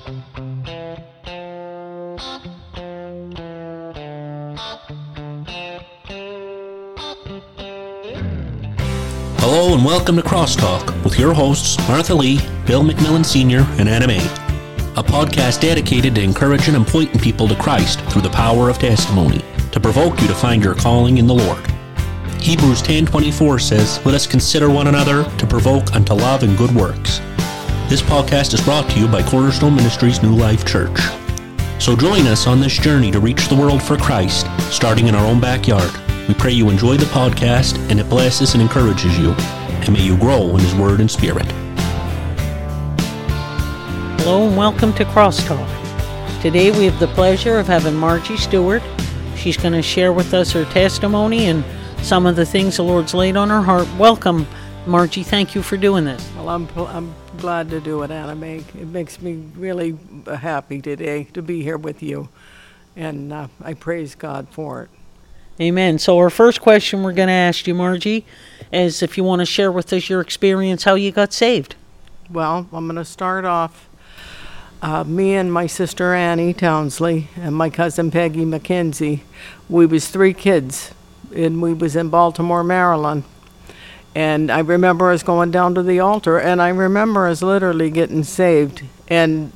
Hello and welcome to Crosstalk with your hosts Martha Lee, Bill McMillan Sr., and Anna May, a podcast dedicated to encouraging and pointing people to Christ through the power of testimony, to provoke you to find your calling in the Lord. Hebrews 10:24 says, "Let us consider one another to provoke unto love and good works." This podcast is brought to you by Cornerstone Ministries New Life Church. So join us on this journey to reach the world for Christ, starting in our own backyard. We pray you enjoy the podcast and it blesses and encourages you. And may you grow in His Word and Spirit. Hello and welcome to Crosstalk. Today we have the pleasure of having Margie Stewart. She's going to share with us her testimony and some of the things the Lord's laid on her heart. Welcome, Margie. Thank you for doing this. Well, I'm glad to do it, Anna May. It makes me really happy today to be here with you. And I praise God for it. Amen. So our first question we're going to ask you, Margie, is if you want to share with us your experience, how you got saved. Well, I'm going to start off. Me and my sister Annie Townsley and my cousin Peggy McKenzie, we was 3 kids, and we was in Baltimore, Maryland. And I remember us going down to the altar, and I remember us literally getting saved and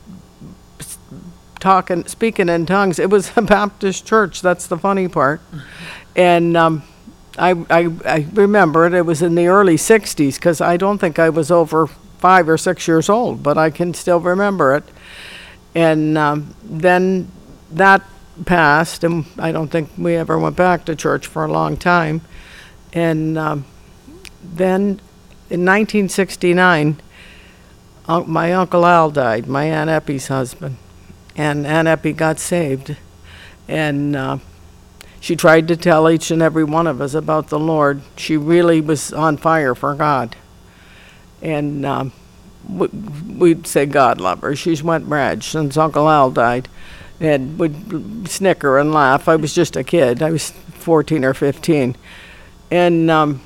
speaking in tongues. It was a Baptist church. That's the funny part. And I remember it. It was in the early 60s, because I don't think I was over 5 or 6 years old, but I can still remember it. And then that passed, and I don't think we ever went back to church for a long time. And then in 1969, my Uncle Al died, my Aunt Eppie's husband. And Aunt Eppie got saved. And she tried to tell each and every one of us about the Lord. She really was on fire for God. And we'd say God love her. She's went mad since Uncle Al died. And we'd snicker and laugh. I was just a kid. I was 14 or 15. And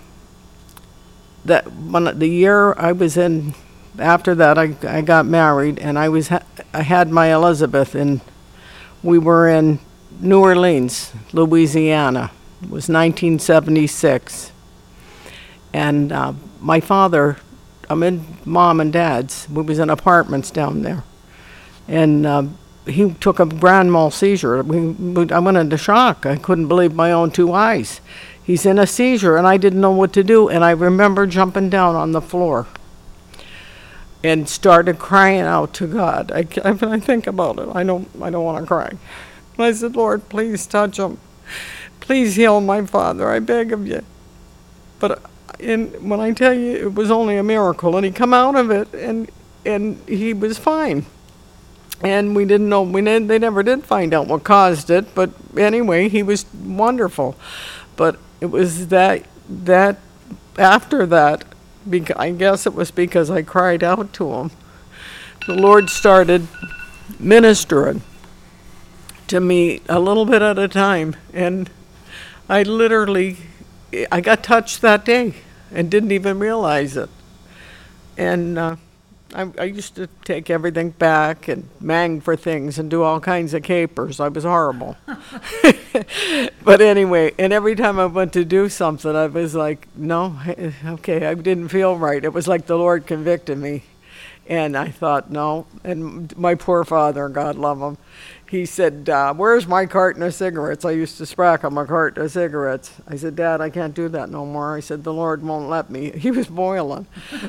the year I was in, after that I got married, and I had my Elizabeth, and we were in New Orleans, Louisiana. It was 1976. And my father, I'm in Mom and Dad's. We was in apartments down there. And he took a grand mal seizure. I went into shock. I couldn't believe my own 2 eyes. He's in a seizure, and I didn't know what to do. And I remember jumping down on the floor and started crying out to God. I think about it. I don't want to cry. I said, Lord, please touch him. Please heal my father. I beg of you. But when I tell you, it was only a miracle, and he come out of it, and he was fine. And we didn't know. They never did find out what caused it. But anyway, he was wonderful. But it was that after that, I guess it was because I cried out to him, the Lord started ministering to me a little bit at a time. And I got touched that day and didn't even realize it. And I used to take everything back and mang for things and do all kinds of capers. I was horrible. But anyway, and every time I went to do something, I was like, no, okay, I didn't feel right. It was like the Lord convicted me. And I thought, no. And my poor father, God love him, he said, where's my carton of cigarettes? I used to sprack on my carton of cigarettes. I said, Dad, I can't do that no more. I said, the Lord won't let me. He was boiling.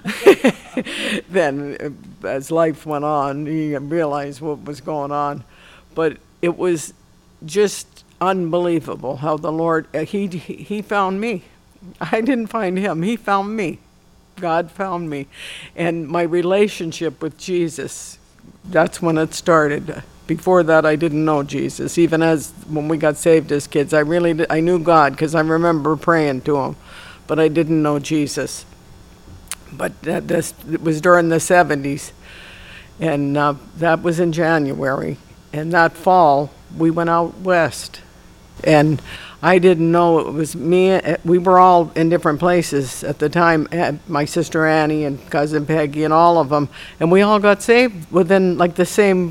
Then, as life went on, he realized what was going on. But it was just unbelievable how the Lord, he found me. I didn't find him. He found me. God found me. And my relationship with Jesus, that's when it started. Before that, I didn't know Jesus. Even when we got saved as kids, I knew God because I remember praying to him, but I didn't know Jesus. But it was during the 70s, and that was in January. And that fall, we went out west, and I didn't know it was me. We were all in different places at the time, my sister Annie and cousin Peggy and all of them, and we all got saved within like the same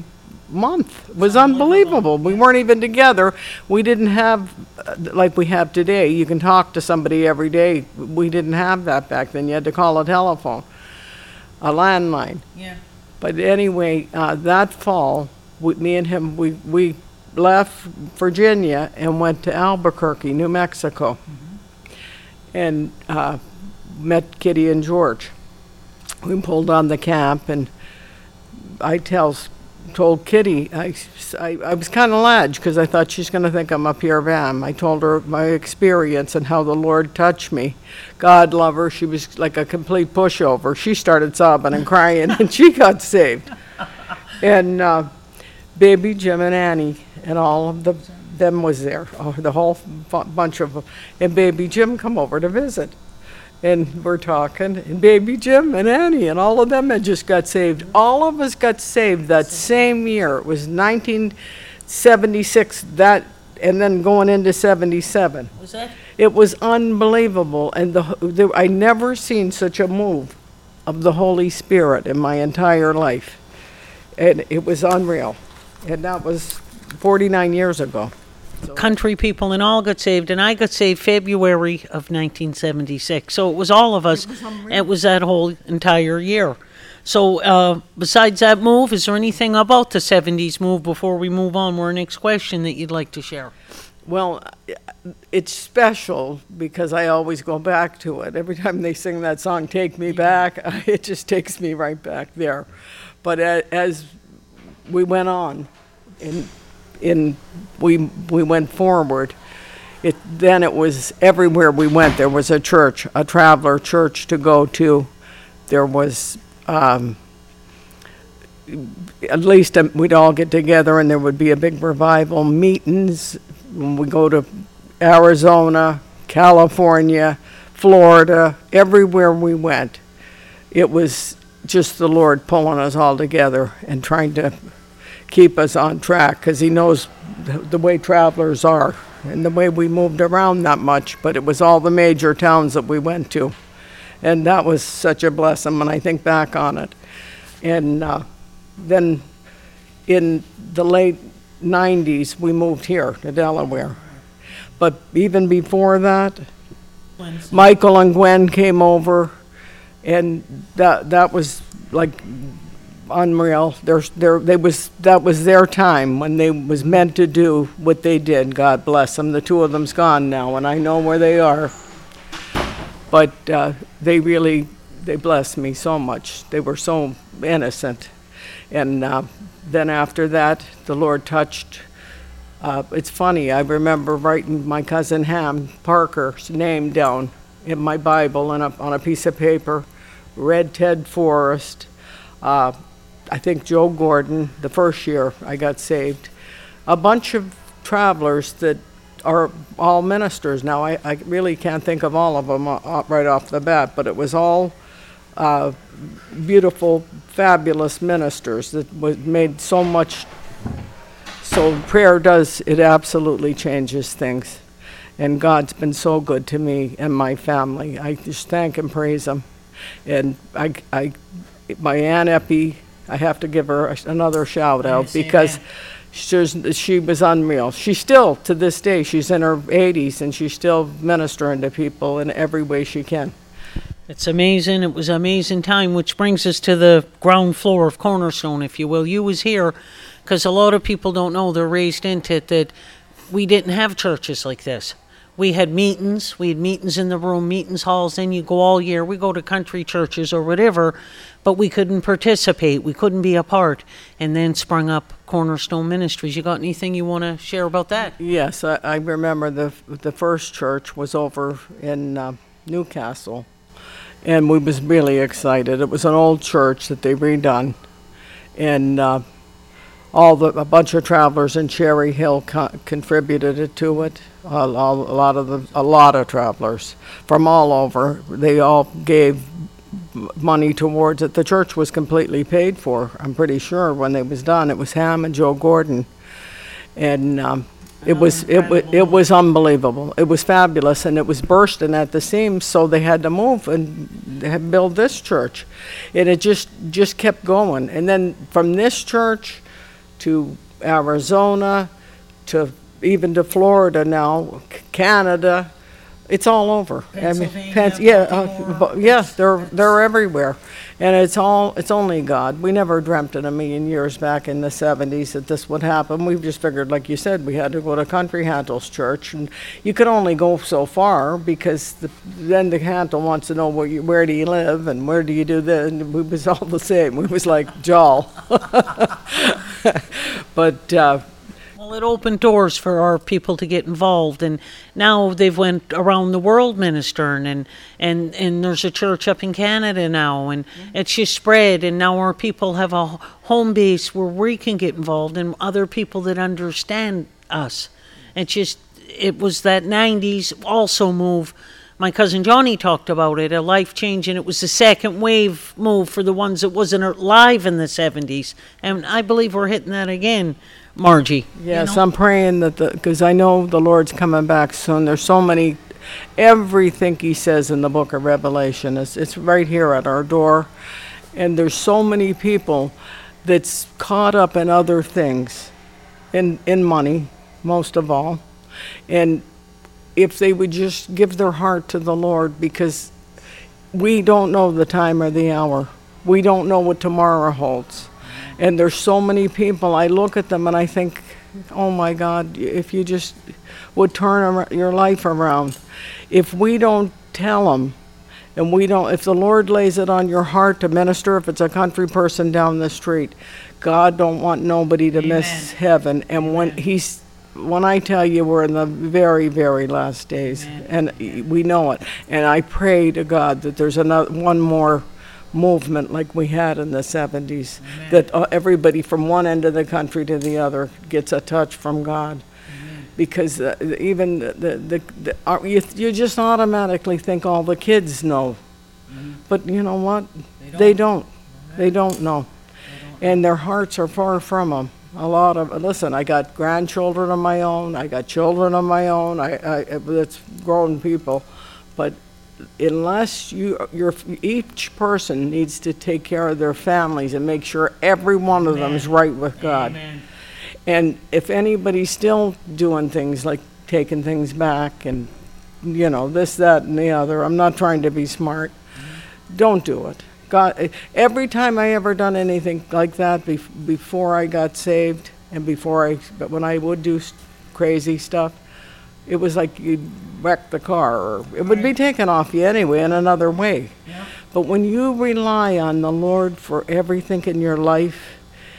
month. It was unbelievable. We weren't even together. We didn't have, like we have today, you can talk to somebody every day. We didn't have that back then. You had to call a telephone, a landline. Yeah. But anyway, that fall, me and him, we left Virginia and went to Albuquerque, New Mexico, and met Kitty and George. We pulled on the camp, and I told Kitty, I was kind of ledged because I thought she's going to think I'm a pure vam. I told her my experience and how the Lord touched me. God love her. She was like a complete pushover. She started sobbing and crying, and she got saved. And baby Jim and Annie and all of them was there, the whole bunch of them. And baby Jim come over to visit. And we're talking, and baby Jim and Annie and all of them had just got saved. All of us got saved that same year. It was 1976, and then going into 77. Was that? It was unbelievable, and I never seen such a move of the Holy Spirit in my entire life. And it was unreal. And that was 49 years ago. Country people and all got saved, and I got saved February of 1976. So it was all of us. It was that whole entire year. So besides that move, is there anything about the 70s move before we move on? Our next question that you'd like to share? Well, it's special because I always go back to it. Every time they sing that song, Take Me Back, it just takes me right back there. But as we went on, we went forward. Then it was everywhere we went. There was a church, a traveler church to go to. There was at least we'd all get together and there would be a big revival meetings. We go to Arizona, California, Florida, everywhere we went. It was just the Lord pulling us all together and trying to keep us on track, because he knows the way travelers are and the way we moved around that much. But it was all the major towns that we went to, and that was such a blessing when I think back on it. And then in the late 90s we moved here to Delaware. But even before that, Michael and Gwen came over, and that was like unreal. That was their time when they was meant to do what they did. God bless them. The two of them's gone now, and I know where they are. But they blessed me so much. They were so innocent. And then after that, the Lord touched. It's funny, I remember writing my cousin Ham Parker's name down in my Bible and on a piece of paper. Red Ted Forrest. I think Joe Gordon, the first year I got saved. A bunch of travelers that are all ministers now. I really can't think of all of them right off the bat, but it was all beautiful, fabulous ministers that made so much. So prayer it absolutely changes things. And God's been so good to me and my family. I just thank and praise him. And my Aunt Eppie, I have to give her another shout out because she was unreal. She's still, to this day, she's in her 80s and she's still ministering to people in every way she can. It's amazing. It was an amazing time, which brings us to the ground floor of Cornerstone, if you will. You was here because a lot of people don't know, they're raised into it, that we didn't have churches like this. We had meetings. We had meetings in the room, meetings halls. Then you go all year. We go to country churches or whatever, but we couldn't participate. We couldn't be a part. And then sprung up Cornerstone Ministries. You got anything you want to share about that? Yes, I remember the first church was over in Newcastle, and we was really excited. It was an old church that they redone, and a bunch of travelers in Cherry Hill contributed to it. A lot of travelers from all over. They all gave money towards it. The church was completely paid for, I'm pretty sure, when they was done. It was Ham and Joe Gordon, and it was unbelievable. It was fabulous, and it was bursting at the seams. So they had to move and build this church, and it just kept going. And then from this church to Arizona, to even to Florida now, Canada. It's all over. They're everywhere, and it's only God. We never dreamt in a million years back in the 70s that this would happen. We just figured, like you said, we had to go to Country Handles Church, and you could only go so far because then the handle wants to know where do you live and where do you do this, and we was all the same. We was like Jol, but. Well, it opened doors for our people to get involved, and now they've went around the world ministering, and there's a church up in Canada now, and it's just spread, and now our people have a home base where we can get involved, and other people that understand us. It was that 90s also move. My cousin Johnny talked about it, a life change, and it was the second wave move for the ones that wasn't alive in the 70s, and I believe we're hitting that again. Margie. Yes, I'm praying that because I know the Lord's coming back soon. There's so many, everything he says in the book of Revelation, it's right here at our door. And there's so many people that's caught up in other things, in money, most of all. And if they would just give their heart to the Lord, because we don't know the time or the hour. We don't know what tomorrow holds. And there's so many people, I look at them and I think, oh my God, if you just would turn your life around. If we don't tell them, and if the Lord lays it on your heart to minister, if it's a country person down the street, God don't want nobody to miss heaven. And when I tell you we're in the very, very last days, and we know it, and I pray to God that there's one more movement like we had in the 70s, that everybody from one end of the country to the other gets a touch from God. Because even you just automatically think all the kids know. But you know what? They don't. They don't know. And their hearts are far from them. Listen, I got grandchildren of my own, I got children of my own, it's grown people, but unless each person needs to take care of their families and make sure every one of them is right with God. Amen. And if anybody's still doing things like taking things back and, this, that, and the other, I'm not trying to be smart. Don't do it. God, every time I ever done anything like that before I got saved and but when I would do crazy stuff, it was like you'd wreck the car, or it would be taken off you anyway in another way. Yeah. But when you rely on the Lord for everything in your life,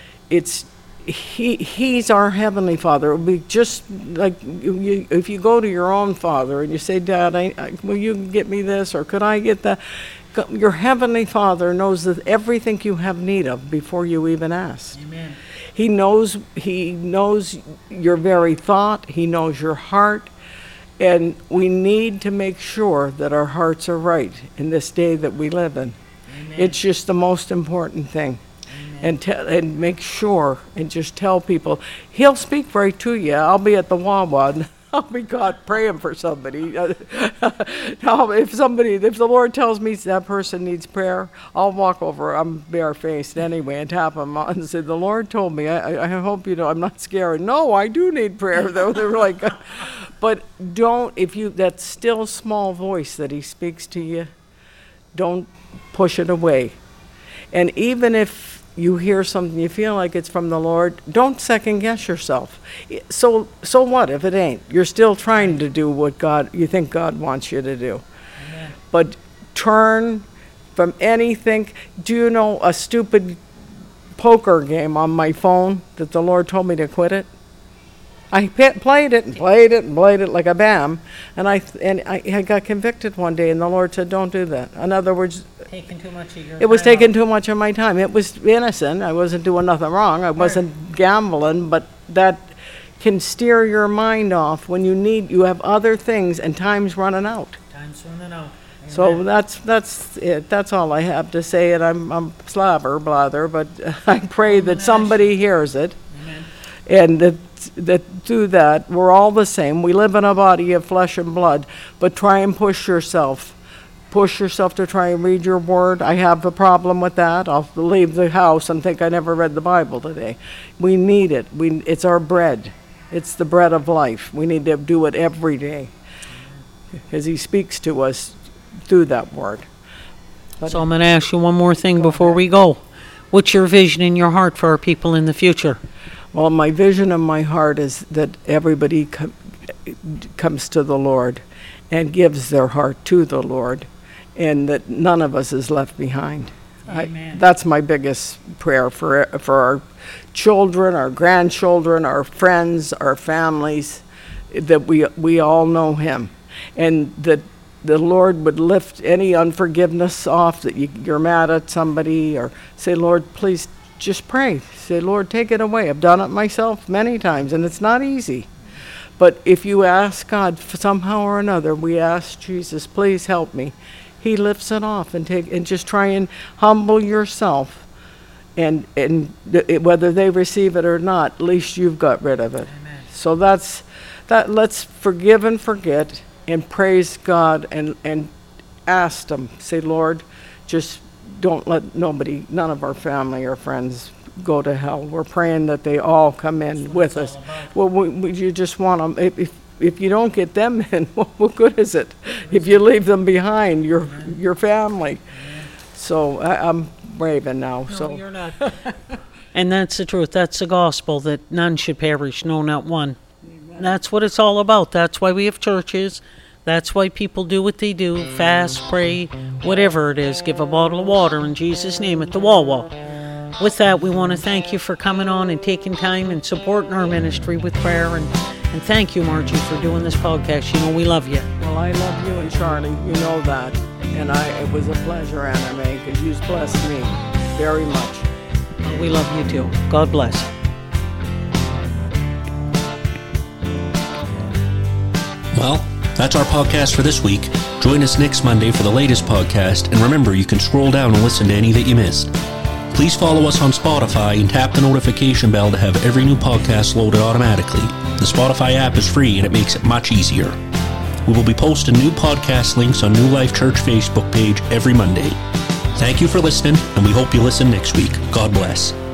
He's our Heavenly Father. It would be just like if you go to your own father and you say, Dad, will you get me this, or could I get that? Your Heavenly Father knows that everything you have need of before you even ask. Amen. He knows your very thought. He knows your heart. And we need to make sure that our hearts are right in this day that we live in. Amen. It's just the most important thing. And make sure and just tell people. He'll speak right to you. I'll be at the Wawa and I'll be caught praying for somebody. If the Lord tells me that person needs prayer, I'll walk over. I'm barefaced anyway and tap him on and say, the Lord told me. I hope you know. I'm not scared. No, I do need prayer though. They're like, but that still small voice that he speaks to you, don't push it away. And even if you hear something, you feel like it's from the Lord, don't second guess yourself. So what if it ain't? You're still trying to do what you think God wants you to do. Amen. But turn from anything. Do you know a stupid poker game on my phone that the Lord told me to quit it? I played it like a bam, and I got convicted one day, and the Lord said, don't do that. In other words, taking too much of your it was taking too much of my time. It was innocent. I wasn't doing nothing wrong. I wasn't gambling, but that can steer your mind off when you have other things and time's running out. Time's running out. Amen. So that's it. That's all I have to say, and I'm blather, but I pray that somebody hears it. Amen. And that through that, we're all the same. We live in a body of flesh and blood, but try and push yourself push yourself to try and read your word. I have a problem with that. I'll leave the house and think I never read the Bible today. We need it. It's our bread. It's the bread of life. We need to do it every day as he speaks to us through that word. So I'm going to ask you one more thing before we go. What's your vision in your heart for our people in the future? Well, my vision in my heart is that everybody comes to the Lord and gives their heart to the Lord, and that none of us is left behind. That's my biggest prayer for our children, our grandchildren, our friends, our families, that we all know him, and that the Lord would lift any unforgiveness off, that you're mad at somebody, or say, Lord, please just pray. Say, Lord, take it away. I've done it myself many times, and it's not easy. But if you ask God somehow or another, we ask Jesus, please help me. He lifts it off, and just try and humble yourself, and whether they receive it or not, at least you've got rid of it. Amen. So that's that. Let's forgive and forget, and praise God, and ask him. Say, Lord, just don't let none of our family or friends go to hell. We're praying that they all come in with us. Well, you just want them. If you don't get them in, what good is it? If you leave them behind, your family. So I'm raving now. No, so you're not. And that's the truth. That's the gospel, that none should perish, no, not one. Amen. That's what it's all about. That's why we have churches. That's why people do what they do. Fast, pray, whatever it is. Give a bottle of water in Jesus' name at the Wawa. With that, we want to thank you for coming on and taking time and supporting our ministry with prayer. And thank you, Margie, for doing this podcast. You know we love you. Well, I love you and Charlie. You know that. And it was a pleasure, Anna Mae, because you've blessed me very much. Well, we love you too. God bless. Well, that's our podcast for this week. Join us next Monday for the latest podcast, and remember, you can scroll down and listen to any that you missed. Please follow us on Spotify and tap the notification bell to have every new podcast loaded automatically. The Spotify app is free and it makes it much easier. We will be posting new podcast links on New Life Church Facebook page every Monday. Thank you for listening, and we hope you listen next week. God bless.